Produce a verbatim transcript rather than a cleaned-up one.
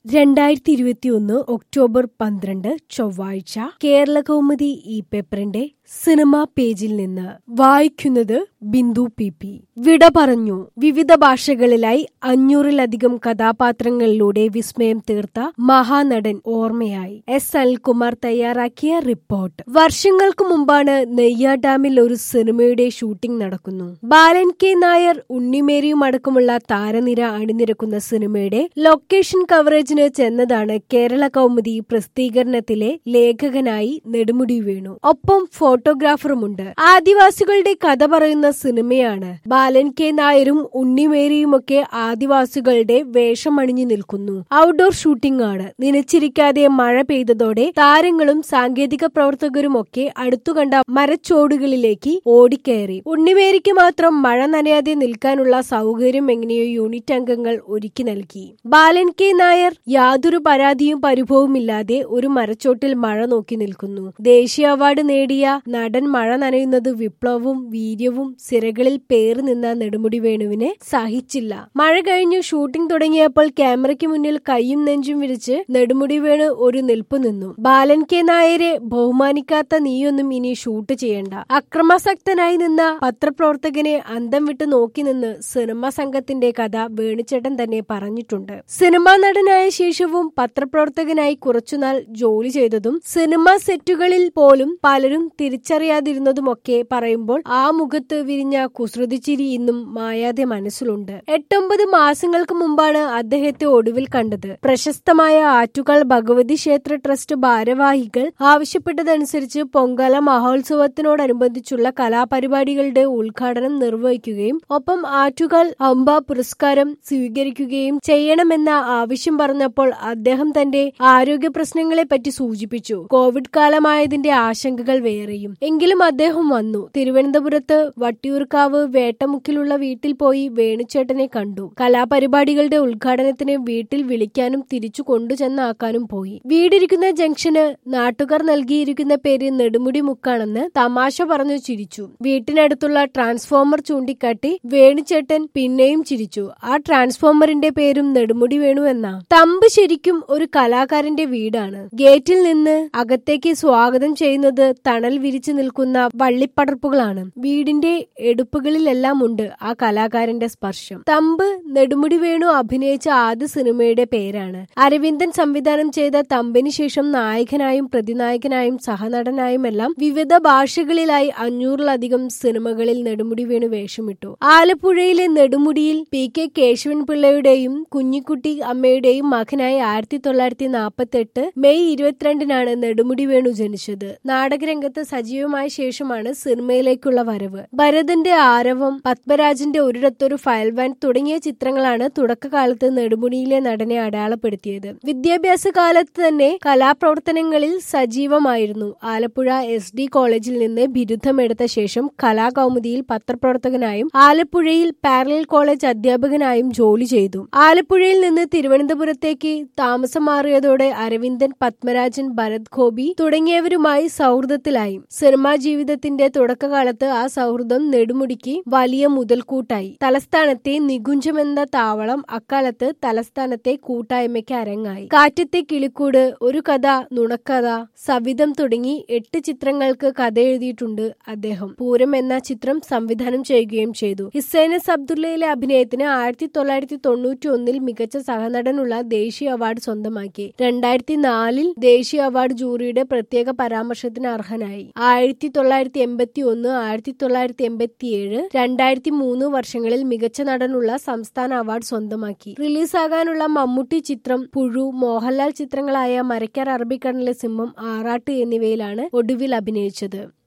രണ്ടായിരത്തി ഇരുപത്തിയൊന്ന് ഒക്ടോബർ പന്ത്രണ്ട് ചൊവ്വാഴ്ച കേരളകൗമുദി ഈ പേപ്പറിന്റെ സിനിമാ പേജിൽ നിന്ന് വായിക്കുന്നത് ബിന്ദു പി പി. വിട പറഞ്ഞു. വിവിധ ഭാഷകളിലായി അഞ്ഞൂറിലധികം കഥാപാത്രങ്ങളിലൂടെ വിസ്മയം തീർത്ത മഹാനടൻ ഓർമ്മയായി. എസ് അനിൽകുമാർ തയ്യാറാക്കിയ റിപ്പോർട്ട്. വർഷങ്ങൾക്ക് മുമ്പാണ് നെയ്യാർഡാമിൽ ഒരു സിനിമയുടെ ഷൂട്ടിംഗ് നടക്കുന്നു. ബാലൻ കെ നായർ, ഉണ്ണിമേരിയും അടക്കമുള്ള താരനിര അണിനിരക്കുന്ന സിനിമയുടെ ലൊക്കേഷൻ കവറേജിന് ചെന്നതാണ് കേരള കൗമുദി പ്രസിദ്ധീകരണത്തിലെ ലേഖകനായി നെടുമുടി വേണു. ഒപ്പം ഫോട്ടോഗ്രാഫറുമുണ്ട്. ആദിവാസികളുടെ കഥ പറയുന്ന സിനിമയാണ്. ബാലൻ കെ നായരും ഉണ്ണിമേരിയുമൊക്കെ ആദിവാസികളുടെ വേഷമണിഞ്ഞു നിൽക്കുന്നു. ഔട്ട്ഡോർ ഷൂട്ടിംഗ് ആണ്. നനച്ചിരിക്കാതെ മഴ പെയ്തതോടെ താരങ്ങളും സാങ്കേതിക പ്രവർത്തകരുമൊക്കെ അടുത്തുകണ്ട മരച്ചോടുകളിലേക്ക് ഓടിക്കയറി. ഉണ്ണിമേരിക്ക് മാത്രം മഴ നനയാതെ നിൽക്കാനുള്ള സൗകര്യം എങ്ങനെയോ യൂണിറ്റ് അംഗങ്ങൾ ഒരുക്കി നൽകി. ബാലൻ കെ നായർ യാതൊരു പരാതിയും പരിഭവമില്ലാതെ ഒരു മരച്ചോട്ടിൽ മഴ നോക്കി നിൽക്കുന്നു. ദേശീയ അവാർഡ് നേടിയ നടൻ മഴ നനയുന്നത് വിപ്ലവവും വീര്യവും സിരകളിൽ പേറി നിന്ന നെടുമുടി വേണുവിനെ സഹിച്ചില്ല. മഴ കഴിഞ്ഞു ഷൂട്ടിംഗ് തുടങ്ങിയപ്പോൾ ക്യാമറയ്ക്ക് മുന്നിൽ കൈയും നെഞ്ചും വിരിച്ച് നെടുമുടി വേണു ഒരു നിൽപ്പ് നിന്നു. ബാലൻ കെ നായരെ ബഹുമാനിക്കാത്ത നീയൊന്നും ഇനി ഷൂട്ട് ചെയ്യണ്ട. അക്രമാസക്തനായി നിന്ന പത്രപ്രവർത്തകനെ അന്തം വിട്ട് നോക്കി നിന്ന് സിനിമാ സംഘത്തിന്റെ കഥ വേണുചേട്ടൻ തന്നെ പറഞ്ഞിട്ടുണ്ട്. സിനിമാ നടനായ ശേഷവും പത്രപ്രവർത്തകനായി കുറച്ചുനാൾ ജോലി ചെയ്തതും സിനിമാ സെറ്റുകളിൽ പോലും പലരും തിരിച്ചറിയാതിരുന്നതുമൊക്കെ പറയുമ്പോൾ ആ മുഖത്ത് വിരിഞ്ഞ കുസൃതിച്ചിരി ഇന്നും മായാതെ മനസ്സിലുണ്ട്. എട്ടൊമ്പത് മാസങ്ങൾക്ക് മുമ്പാണ് അദ്ദേഹത്തെ ഒടുവിൽ കണ്ടത്. പ്രശസ്തമായ ആറ്റുകാൽ ഭഗവതി ക്ഷേത്ര ട്രസ്റ്റ് ഭാരവാഹികൾ ആവശ്യപ്പെട്ടതനുസരിച്ച് പൊങ്കാല മഹോത്സവത്തിനോടനുബന്ധിച്ചുള്ള കലാപരിപാടികളുടെ ഉദ്ഘാടനം നിർവഹിക്കുകയും ഒപ്പം ആറ്റുകാൽ അംബ പുരസ്കാരം സ്വീകരിക്കുകയും ചെയ്യണമെന്ന ആവശ്യം പറഞ്ഞപ്പോൾ അദ്ദേഹം തന്റെ ആരോഗ്യ പ്രശ്നങ്ങളെ പറ്റി സൂചിപ്പിച്ചു. കോവിഡ് കാലമായതിന്റെ ആശങ്കകൾ വേറെയും. എങ്കിലും അദ്ദേഹം വന്നു. തിരുവനന്തപുരത്ത് വട്ടിയൂർക്കാവ് വേട്ടമുക്കിലുള്ള വീട്ടിൽ പോയി വേണുചേട്ടനെ കണ്ടു. കലാപരിപാടികളുടെ ഉദ്ഘാടനത്തിന് വീട്ടിൽ വിളിക്കാനും തിരിച്ചു കൊണ്ടുചെന്നാക്കാനും പോയി. വീടിരിക്കുന്ന ജംഗ്ഷന് നാട്ടുകാർ നൽകിയിരിക്കുന്ന പേര് നെടുമുടി മുക്കാണെന്ന് തമാശ പറഞ്ഞു ചിരിച്ചു. വീട്ടിനടുത്തുള്ള ട്രാൻസ്ഫോമർ ചൂണ്ടിക്കാട്ടി വേണുചേട്ടൻ പിന്നെയും ചിരിച്ചു. ആ ട്രാൻസ്ഫോമറിന്റെ പേരും നെടുമുടി വേണു എന്നാ. തമ്പ് ശരിക്കും ഒരു കലാകാരന്റെ വീടാണ്. ഗേറ്റിൽ നിന്ന് അകത്തേക്ക് സ്വാഗതം ചെയ്യുന്നത് തണൽ വിരിച്ചു നിൽക്കുന്ന വള്ളിപ്പടർപ്പുകളാണ്. വീടിന്റെ എടുപ്പുകളിലെല്ലാം ഉണ്ട് ആ കലാകാരന്റെ സ്പർശം. തമ്പ് നെടുമുടി വേണു അഭിനയിച്ച ആദ്യ സിനിമയുടെ പേരാണ്. അരവിന്ദൻ സംവിധാനം ചെയ്ത തമ്പിന് ശേഷം നായകനായും പ്രതിനായകനായും സഹനടനായും എല്ലാം വിവിധ ഭാഷകളിലായി അഞ്ഞൂറിലധികം സിനിമകളിൽ നെടുമുടി വേണു വേഷമിട്ടു. ആലപ്പുഴയിലെ നെടുമുടിയിൽ പി കെ കേശവൻ പിള്ളയുടെയും കുഞ്ഞിക്കുട്ടി അമ്മയുടെയും മകനായി ആയിരത്തി തൊള്ളായിരത്തി നാൽപ്പത്തി എട്ട് മെയ് ഇരുപത്തിരണ്ടിനാണ് നെടുമുടി വേണു ജനിച്ചത്. നാടകരംഗത്ത് സജീവമായ ശേഷമാണ് സിനിമയിലേക്കുള്ള വരവ്. ഭരതന്റെ ആരവം, പത്മരാജന്റെ ഒരിടത്തൊരു ഫയൽവാൻ തുടങ്ങിയ ചിത്രങ്ങളാണ് തുടക്കകാലത്ത് നെടുമുടിയിലെ നടനെ അടയാളപ്പെടുത്തിയത്. വിദ്യാഭ്യാസ കാലത്ത് തന്നെ കലാപ്രവർത്തനങ്ങളിൽ സജീവമായിരുന്നു. ആലപ്പുഴ എസ് ഡി കോളേജിൽ നിന്ന് ബിരുദമെടുത്ത ശേഷം കലാകൗമുദിയിൽ പത്രപ്രവർത്തകനായും ആലപ്പുഴയിൽ പാരലൽ കോളേജ് അധ്യാപകനായും ജോലി ചെയ്തു. ആലപ്പുഴയിൽ നിന്ന് തിരുവനന്തപുരത്തേക്ക് താമസം മാറിയതോടെ അരവിന്ദൻ, പത്മരാജൻ, ഭരത് ഗോപി തുടങ്ങിയവരുമായി സൗഹൃദത്തിലായി. സിനിമാ ജീവിതത്തിന്റെ തുടക്കകാലത്ത് ആ സൗഹൃദം നെടുമുടിക്ക് വലിയ മുതൽക്കൂട്ടായി. തലസ്ഥാനത്തെ നികുഞ്ചമെന്ന താവളം അക്കാലത്ത് തലസ്ഥാനത്തെ കൂട്ടായ്മയ്ക്ക് അരങ്ങായി. കാറ്റത്തെ കിളിക്കൂട്, ഒരു കഥ, നുണക്കഥ, സവിധം തുടങ്ങി എട്ട് ചിത്രങ്ങൾക്ക് കഥ എഴുതിയിട്ടുണ്ട് അദ്ദേഹം. പൂരം എന്ന ചിത്രം സംവിധാനം ചെയ്യുകയും ചെയ്തു. ഹിസൈനസ് അബ്ദുള്ളയിലെ അഭിനയത്തിന് ആയിരത്തി തൊള്ളായിരത്തി തൊണ്ണൂറ്റി ഒന്നിൽ മികച്ച സഹനടനുള്ള ദേശീയ അവാർഡ് സ്വന്തമാക്കി. രണ്ടായിരത്തി നാലിൽ ദേശീയ അവാർഡ് ജൂറിയുടെ പ്രത്യേക പരാമർശത്തിന് അർഹനായി. ആയിരത്തി തൊള്ളായിരത്തി എൺപത്തി ഒന്ന്, ആയിരത്തി തൊള്ളായിരത്തി എൺപത്തി ഏഴ്, രണ്ടായിരത്തി മൂന്ന് വർഷങ്ങളിൽ മികച്ച നടനുള്ള സംസ്ഥാന അവാർഡ് സ്വന്തമാക്കി. റിലീസാകാനുള്ള മമ്മൂട്ടി ചിത്രം പുഴു, മോഹൻലാൽ ചിത്രങ്ങളായ മരക്കാർ, അറബിക്കടലിലെ സിംഹം, ആറാട്ട് എന്നിവയിലാണ് ഒടുവിൽ അഭിനയിച്ചത്.